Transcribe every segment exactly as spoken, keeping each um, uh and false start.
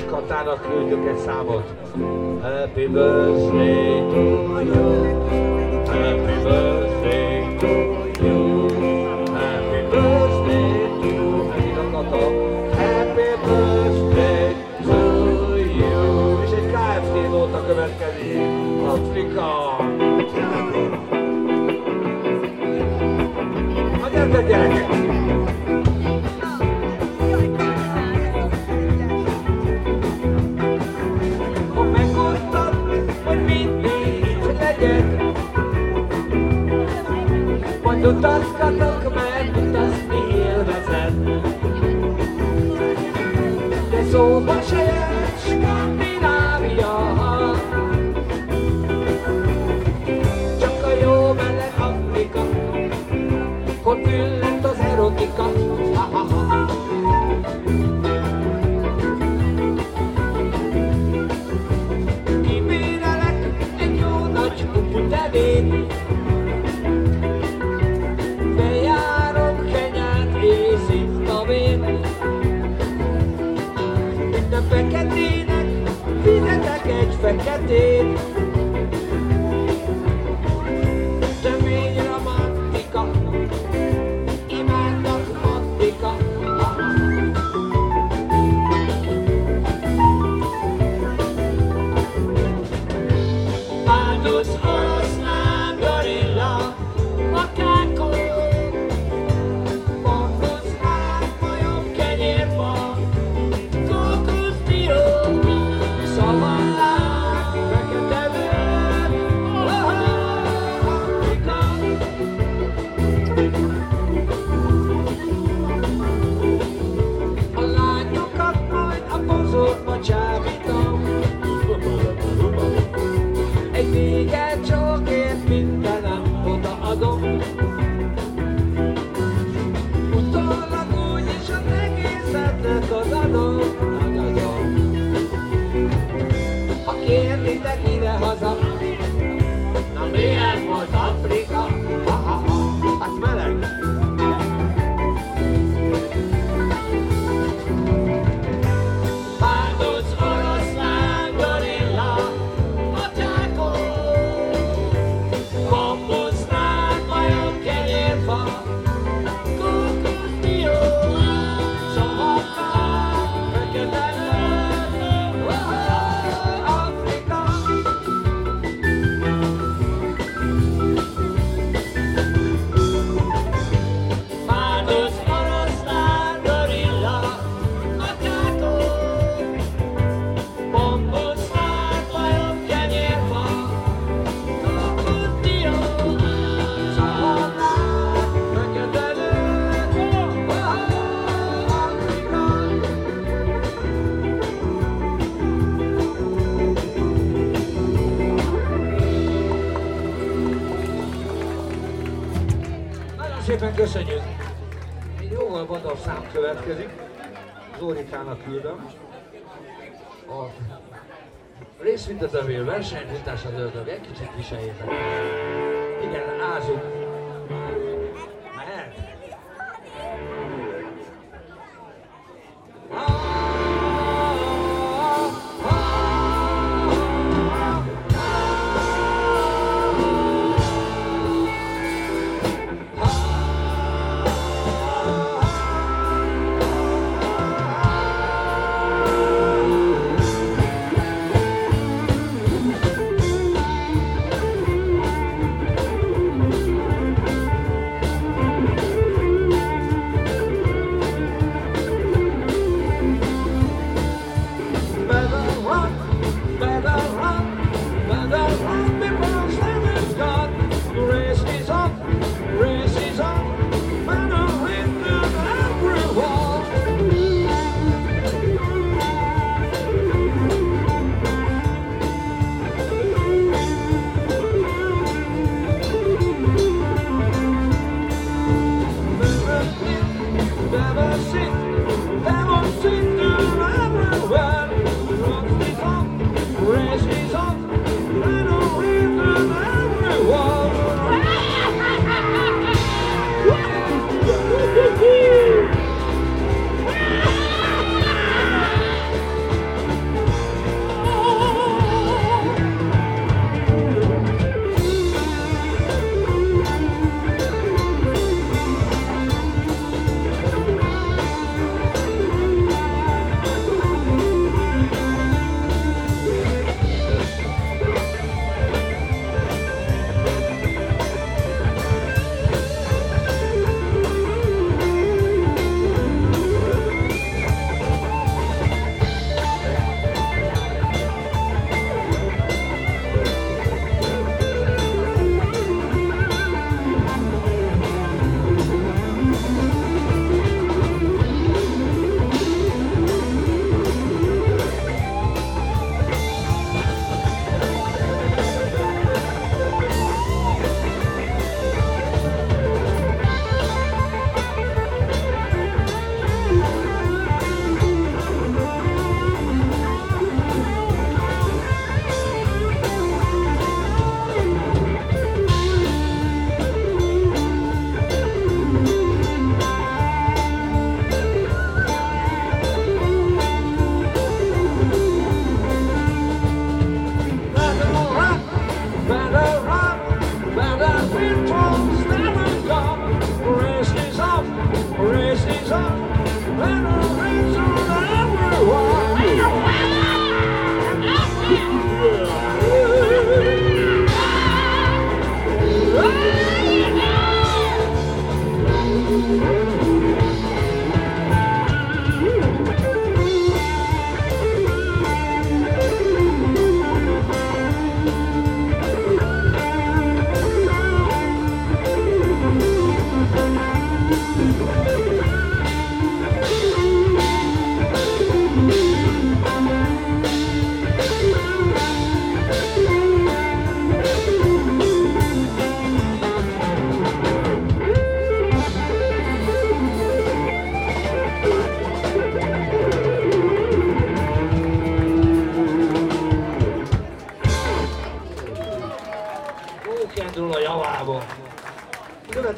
Katának küldjük egy számot. Happy birthday to you. Happy birthday to you. Happy birthday to you. Megint a Kata. Happy birthday to you. És egy ká ef té nóta következik. Afrika. Na gyertek gyerekek! Majd utazgatok, mert utazni élvezed. De szóba se jön Skandinávia, csak a jó meleg Afrika, hogy füllet az erotika. Ha-ha-ha. Kibérelek egy jó nagy kuputevét, minden feketének fizetek egy feketét. Tömény romantika, imádnak mattika. Áldott oroszlán gorilla, makákó, egy néger csókért mindenem odaadom. Utólag úgyis az egészetnek az adom, adom. Ha kérlitek ide-haza, na milyen volt Afrika? Ha-ha-ha, hát meleg. Szépen köszönjük! Egy jóval vadabb szám következik. Zórikának küldöm. A részvintetemél versenyfutás az ördög, egy kicsit viseljétek. Igen, ázunk. Mehet?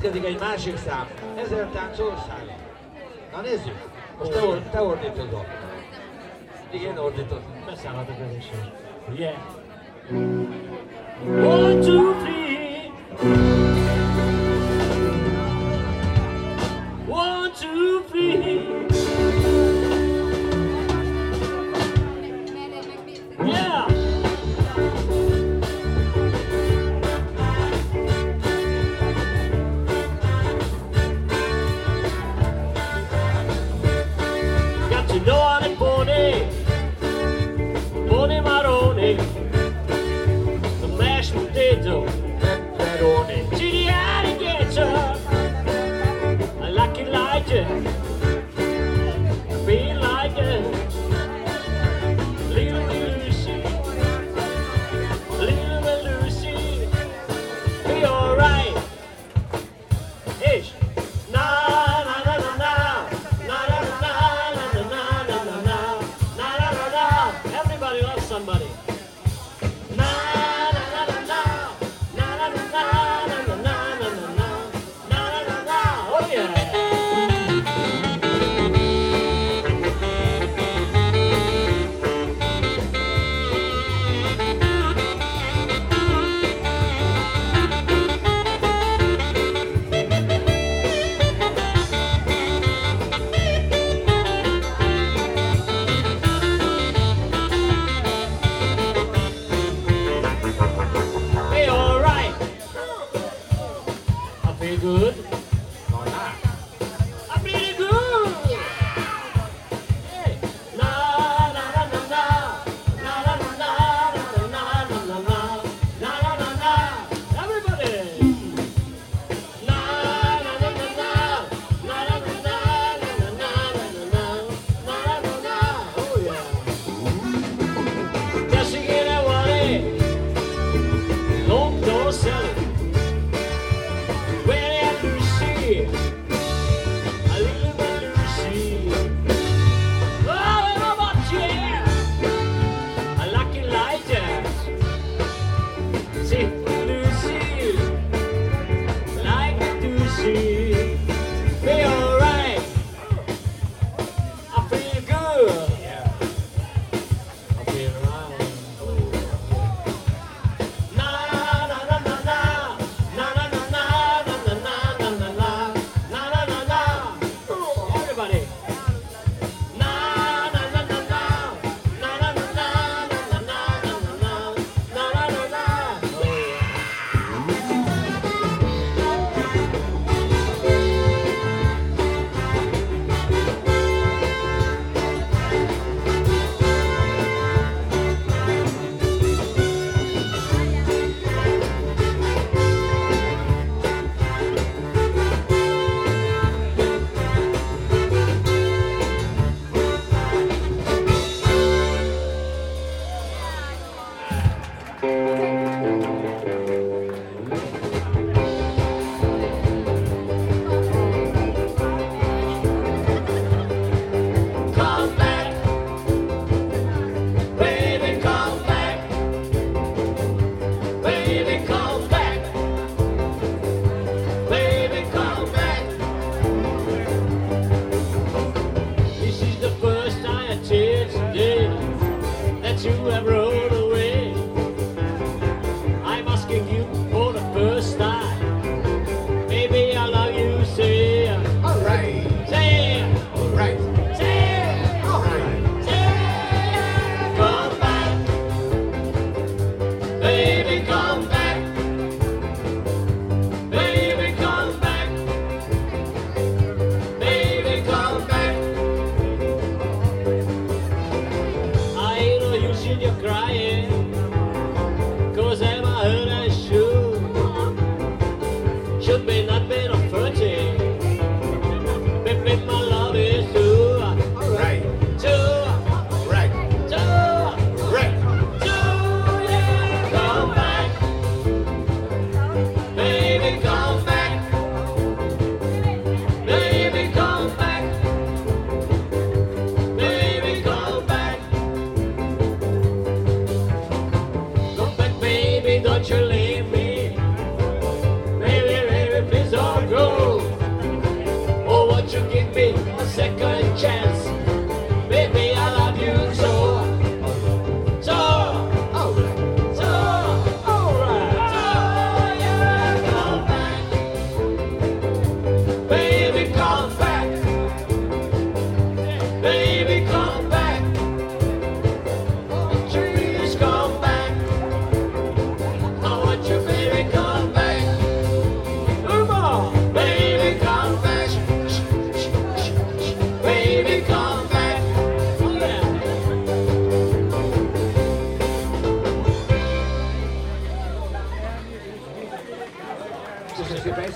Következik egy másik szám, Ezer tánc országa. Na nézzük, most te, or- te ordítozol. Igen, ordítod. Beszállhatok az is. Yeah. One, two, three. One, two, three. Yeah. Got to know how to pony, pony maroni, the mashed potato, pepperoni, to the alligator. I like it like it, I feel like it. Little Lucy, little Lucy, be alright. Ish. Na na na na na, na na na na na na na na na, na na na na. Everybody loves somebody. Na na na na na, na na na na na na na na na, na na na na. Oh yeah. Be alright. I feel good. Nói hát. I feel good. Hey. Na na na na na, na na na na na na na na na, na na na na. Everybody. Na na na na na, na na na na na na na na, na na na na. Oh yeah. Just get away. Don't go sell it. Where are Lucy? I live with Lucy. Oh, how about yeah? I like it like that. See, Lucy, like Lucy. Be alright. I feel good. Yeah. I feel right. Na na na na na, na na na na na na na na na, na na na na. Everybody. Na na na na na, na na na na na na na na, na na na na. Oh yeah. Come back, baby, come back, baby, come back, baby, come back. This is the first time I tell today that you have rolled away. I'm asking you for the first time, baby, I love you, say, Alright. say, Alright. say. Alright. Come back, baby, come back, baby, come back, baby, come back. I ain't no use in your crying, 'cause am I heard I should, should be not been a thirty, baby, my love is too, Alright. too. Right. Right. Come back, baby, come back, baby, come back, baby, come back.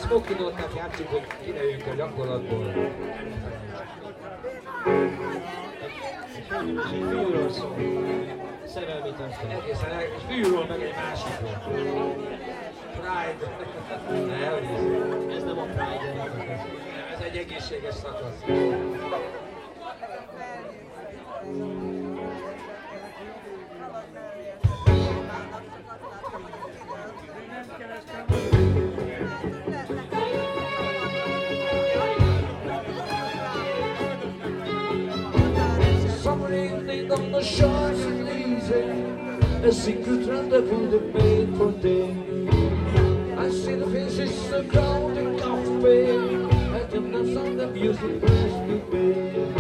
Smokinoltnak játszik, hogy kineljünk a gyakorlatból. És egy fiúról szól. Szerelmi tansztól. Egészen el, és fiúról meg egy másikról. Pride. Ne, hogy ez. Ez nem a Pride. Ez egy egészséges szakasz. Summer evening on the shores of Elysium, a secret rendezvous that made for day. I see the faces of crowd in cafe, and the notes on the music brings me back.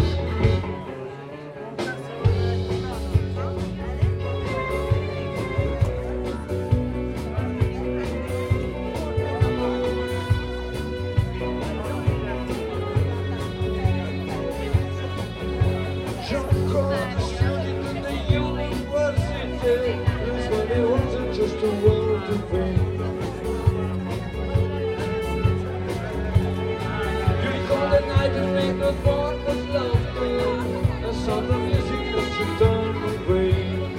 Just a world to fame. You recall the night and make the thought was laughter, a sound of music that you turned away.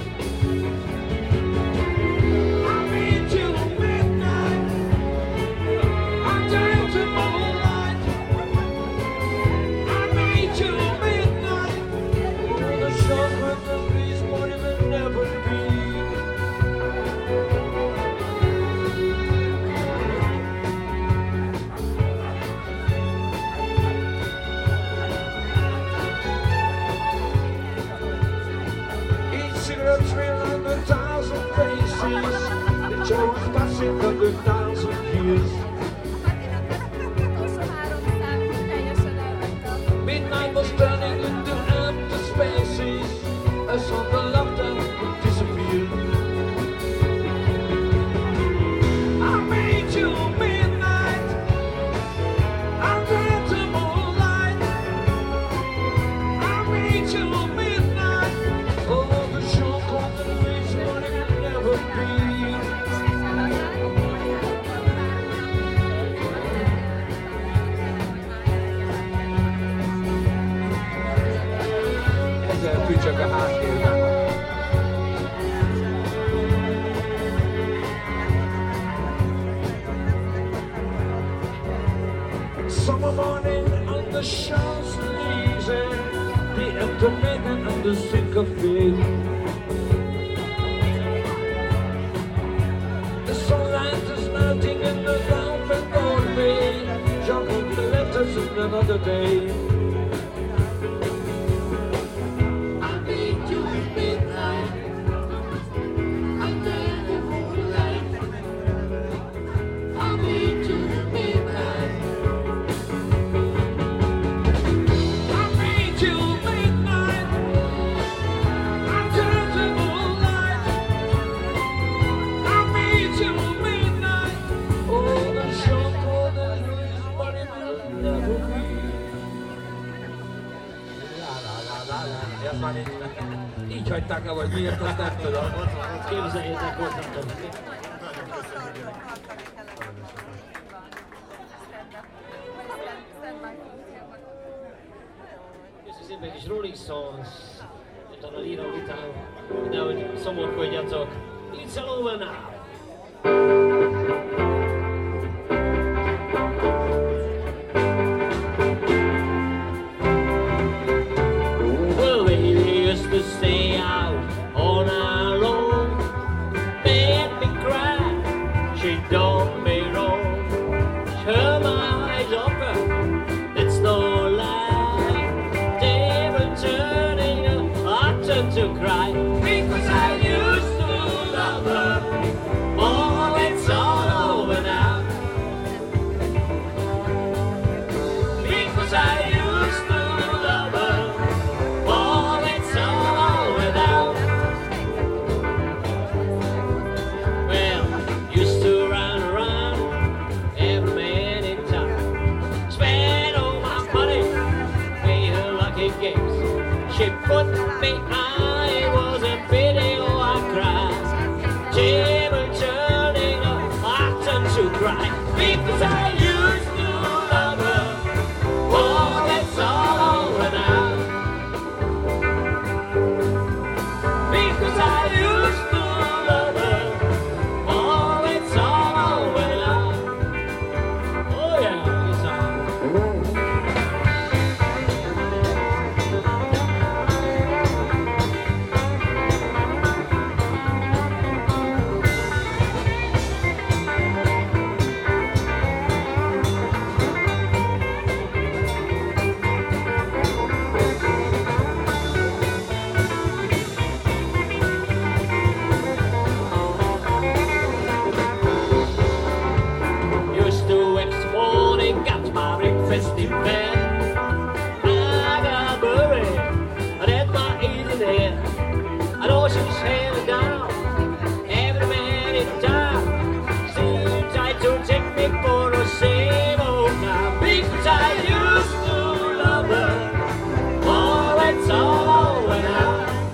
I meet you at midnight, I turn to moonlight. I meet you at midnight, oh, the shock with the breeze, what it will never be. Jones passing under thousand years. Midnight was turning into empty spaces as all the laughter would disappear. I made you midnight, I turned to moonlight. I made you midnight, oh, the shock of the waves, what it will never be. Csak a háttérben. Summer morning on the Champs-Élysées, the empty maiden and the sick of faith. The sunlight is melting in the ground and doorway, jumping the letters in another day. Így hagyták el, vagy miért, azt nem tudom. Képzeljétek, hozzátok. Köszi szépen kis Rolling Stones. Utána írom után, nehogy szomorkodjatok. It's all over now. To stay out on our own, made me cry, she don't me wrong. Turn my eyes open, it's no lie. They were turning, I turned to cry, because I used to love her. Oh, it's all over now. Because I used to love her. Oh, it's all over now. Well, used to run around every man in town, spend all my money, play her lucky games. She put me, I was a pity, oh I cried. She because I used to love her. Oh, it's all over now. Oh yeah, it's all. Used to next morning, got my breakfast in bed. I got buried, I had my easy there. I know she's headed down, every man in town. She tried to take me for the same old now. Because I used to love her, oh, it's all over now.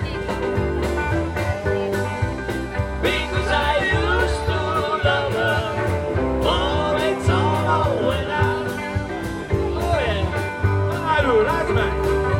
Because I used to love her, oh, it's all over now. Oh yeah, allora, that's right.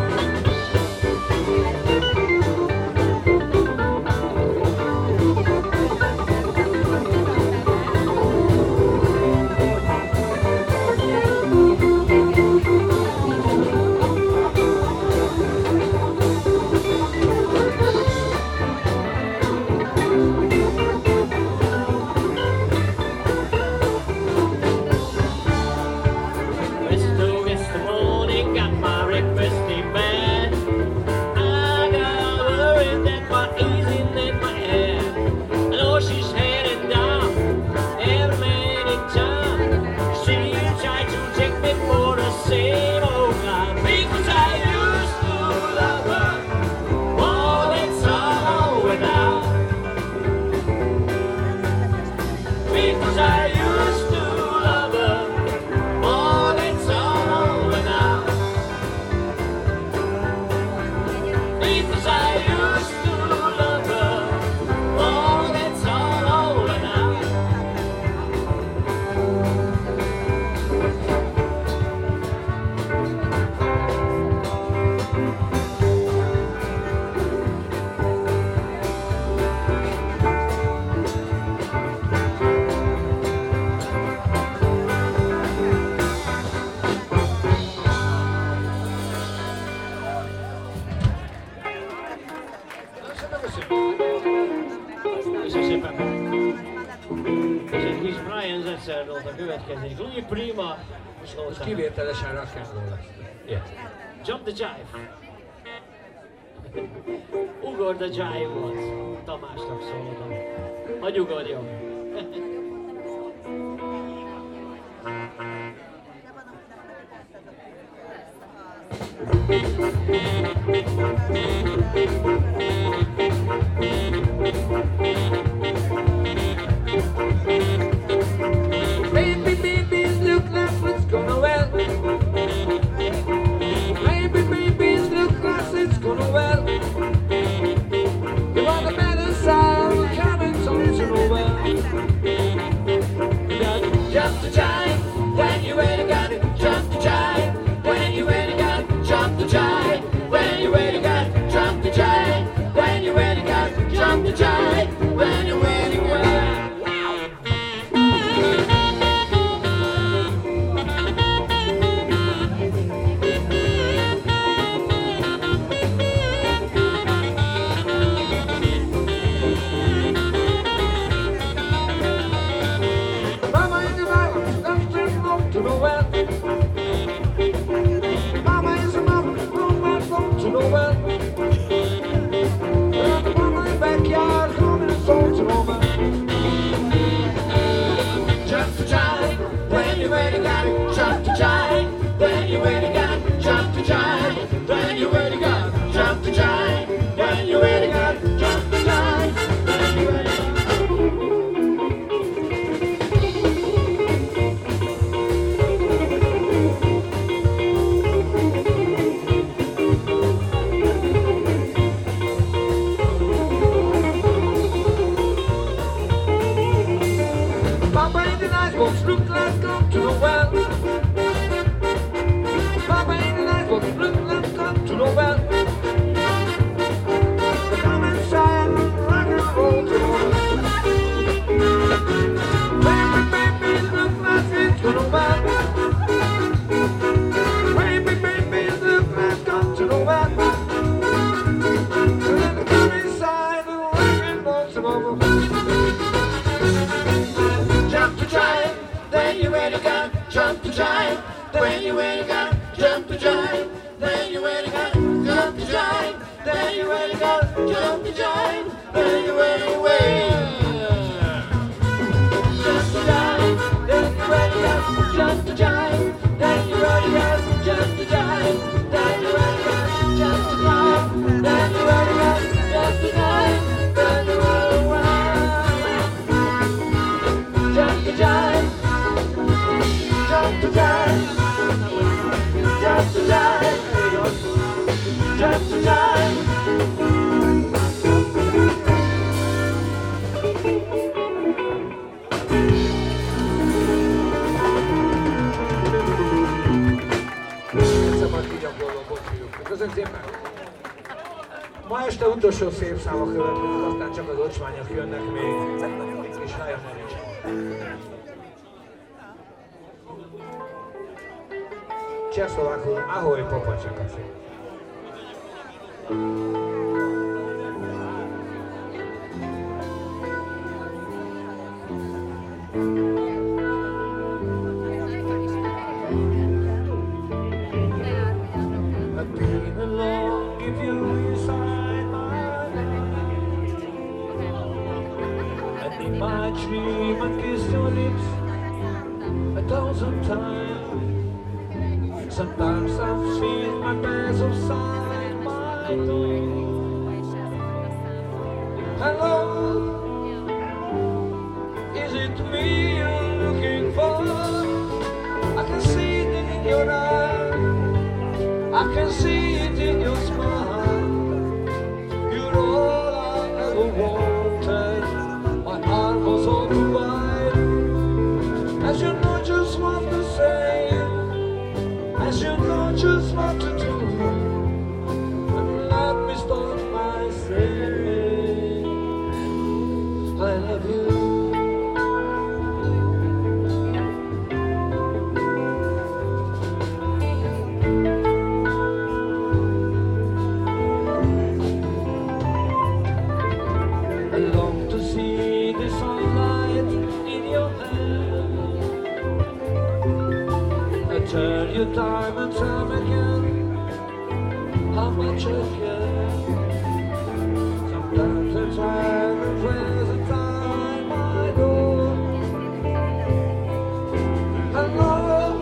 West to west the morning, got my breakfast in bed. I got worried that my easy in my head. I know she's heading down, every man in town. She tried to take me for the same old guy. Because I used to love her, oh, it's all over now. Because I used to love her, oh, it's all over now. Because I used to love her, oh, it's all over now. Köszönöm szépen. És egy kis Brian Setzer volt a következő. Louis Prima. Most kivételesen rock'n'roll lesz. Yeah. Jump the Jive. Ugord a Jive volt. Tamásnak szóltam. Hagy ugorjon. Baby, babies look like it's gonna well. Baby, babies look like it's gonna well. You are the better side of the coming songs in the well. You got jump the jive when you ready, got it. Jump the jive when you ready, got it. Jump the jive when you ready, got it. Jump the jive. utolsó szép száma következik, aztán csak az ocsmányok jönnek még, és nagyon nincs. Csehszlovákul ahoj papacsakaci. Dream and kiss your lips a thousand times. Sometimes I feel my breath outside my door. Hello, is it me you're looking for? I can see it in your eyes, I can see it in your smile. You're all I ever wanted. My heart was open wide, as you know just what to say, as you know just what to do, and let me start by saying I love you. I long to see the sunlight in your hair. I tell you time and time again how much I care. Sometimes I try and play the time I know. Hello,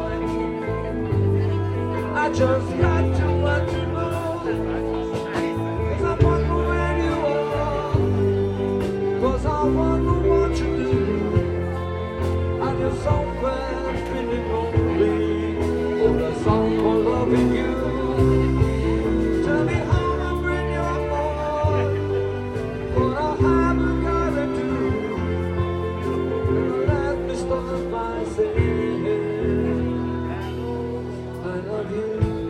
I just got to let you know, 'cause I wonder where you are, 'cause I wonder what you do. I just somewhere feeling lonely, or a song for loving you. Tell me how I bring your heart, what I haven't gotta do. And let me start by saying I love you.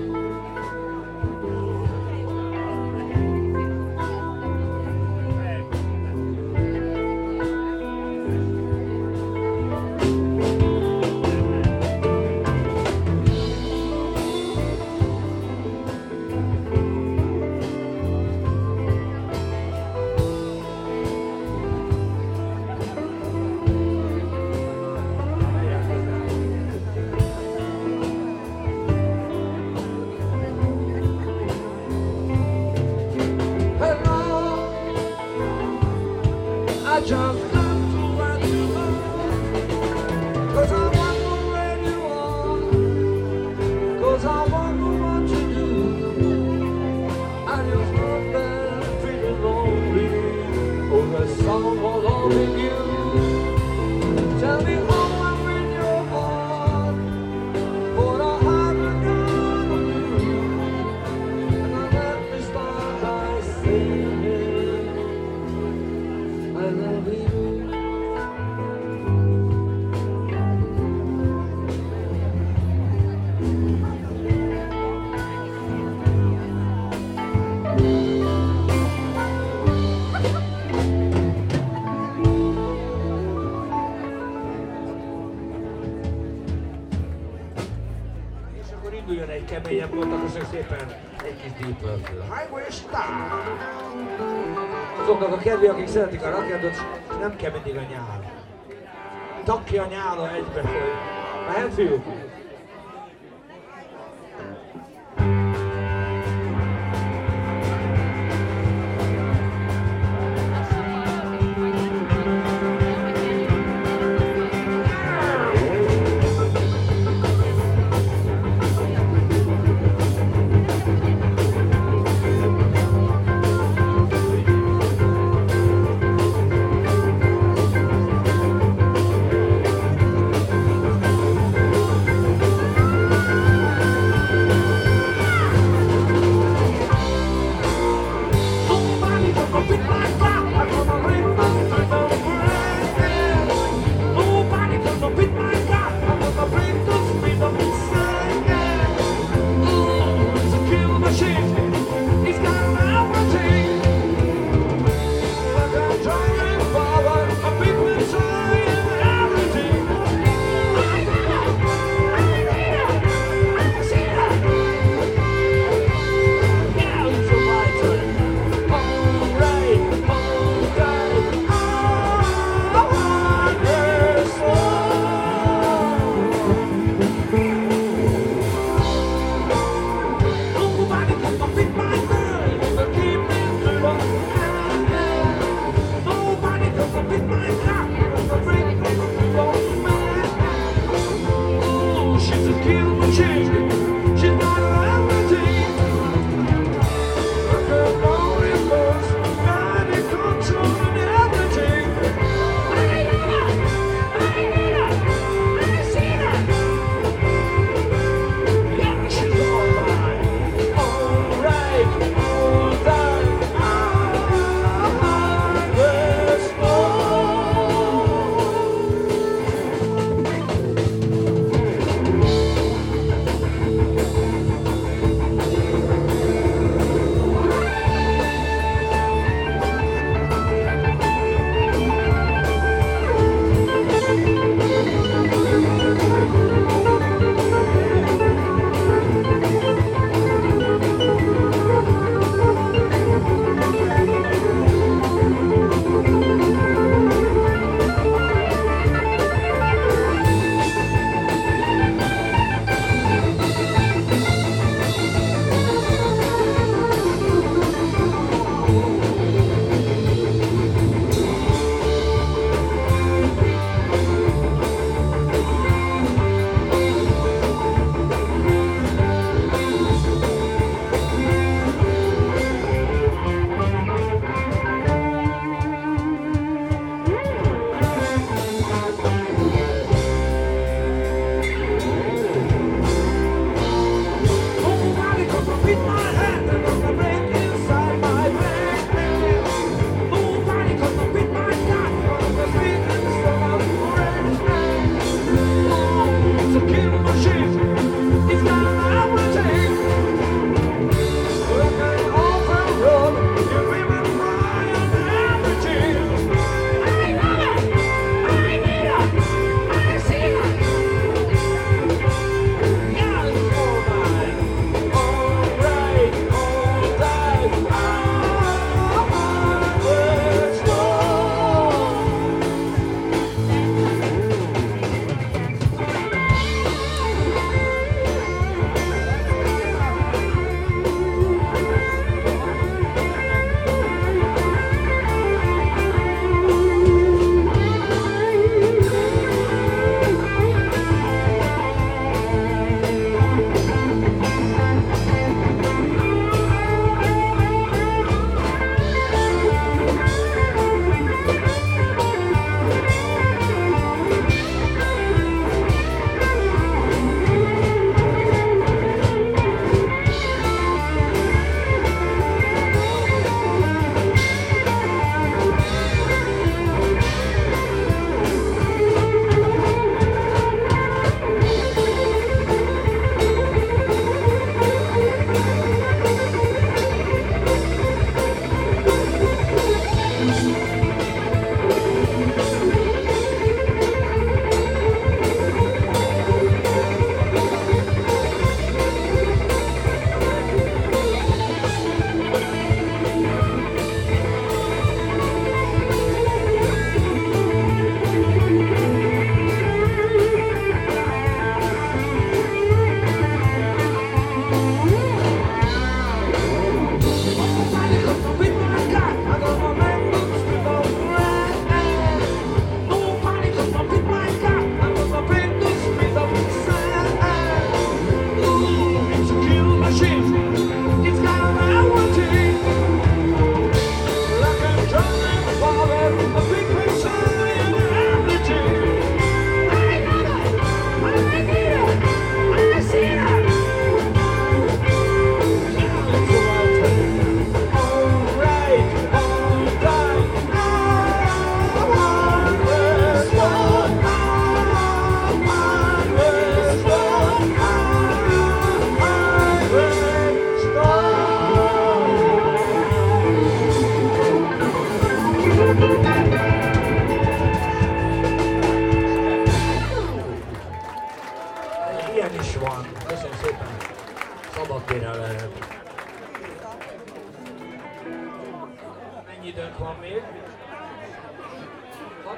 I just got to let you know, 'cause I wonder where you are, 'cause I wonder what you do. I just love that feeling lonely, or a song for loving you. Tell me how I'm in your heart, what I haven't gotta do. And I let me start by saying I love you. És akkor induljon egy keményebb volt, köszönjük szépen egy kis Deep Purple. Highway Star! Azoknak a kedvé, akik szeretik a raketot, nem kell mindig a nyál. Takki a nyála egybe foly. Mehet fiúk? Thank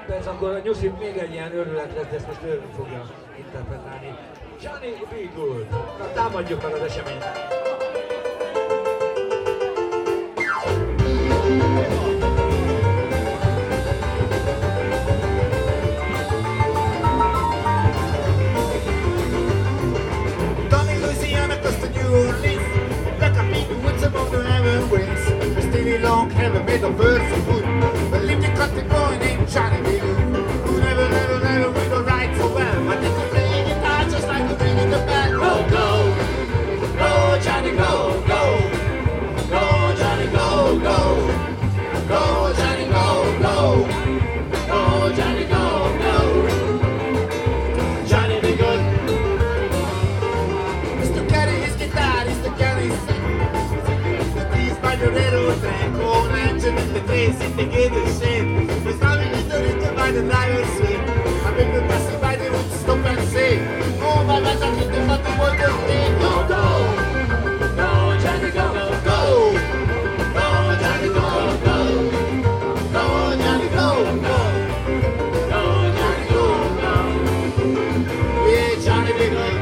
perc, akkor a Nyuszi még egy ilyen őrület lesz, de ezt most ő fogja interpretálni. Johnny B. Good. Na, támadjuk meg az eseményt. Down in Louisiana, close to New Orleans, black and pink woods above the heaven winds. A steely long hair made of birds and wood. A lived a country boy named Johnny B. Good, who never, never, never would go right so well. But he could play guitar just like the ringing the bell. Go, go, go, Johnny, go, go, go, Johnny, go, go, go, Johnny, go, go, go, Johnny, go, go, Johnny be good. Mister Carry his guitar, Mister Carry his the keys by the railroad track, old engine in the face, in the gate of shame. There's nothing to do it by the driver's seat. I've been passing by the road to stop and say, oh my God, I'm looking for the world of day. Go, go, go, Johnny, go, go, go, go, Johnny, go, go, go, Johnny, go, go, go, Johnny, go, go. Yeah, Johnny, be good.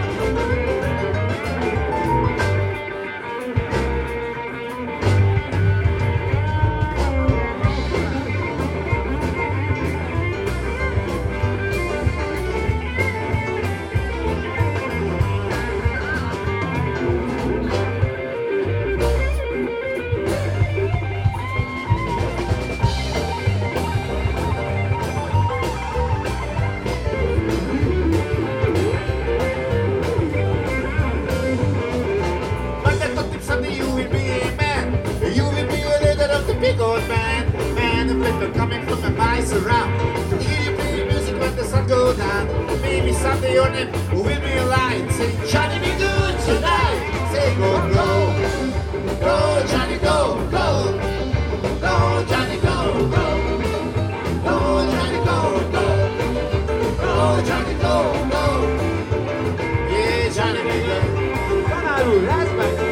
Big old man, man, the people coming from the miles around. To hear you play music when the sun goes down. Maybe someday your name will be alive. Say, Johnny, be good tonight. Say, go, go, go, Johnny, go, go, go, Johnny, go, go, go, Johnny, go, go, go, Johnny, go, go. Yeah, Johnny, be good. Tanár úr, ez meg!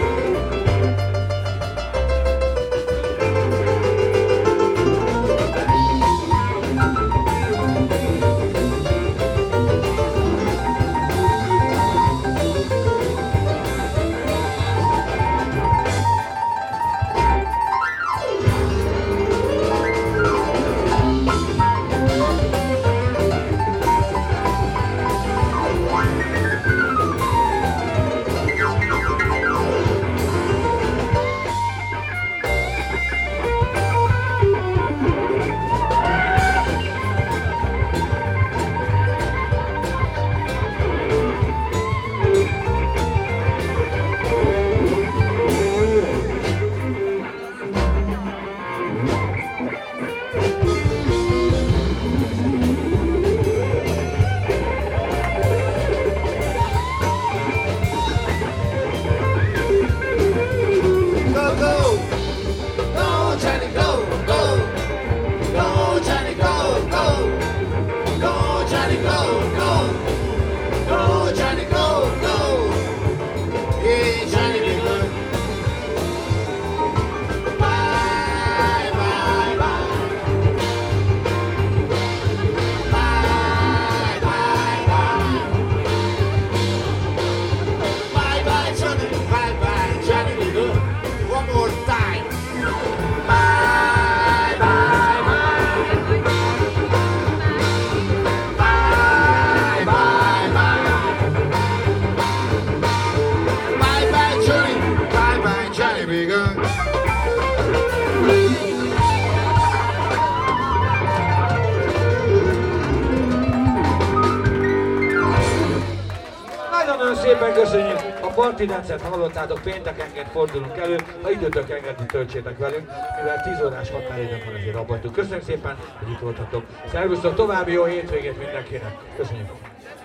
Szépen köszönjük! A Party Dancet hallottátok, péntekenként fordulunk elő, ha időtök engedni, töltsétek velünk, mivel tíz órás határidőn van, ezért abbahagytuk. Köszönjük szépen, hogy itt voltatok. Szervusztok, további jó hétvégét mindenkinek! Köszönjük!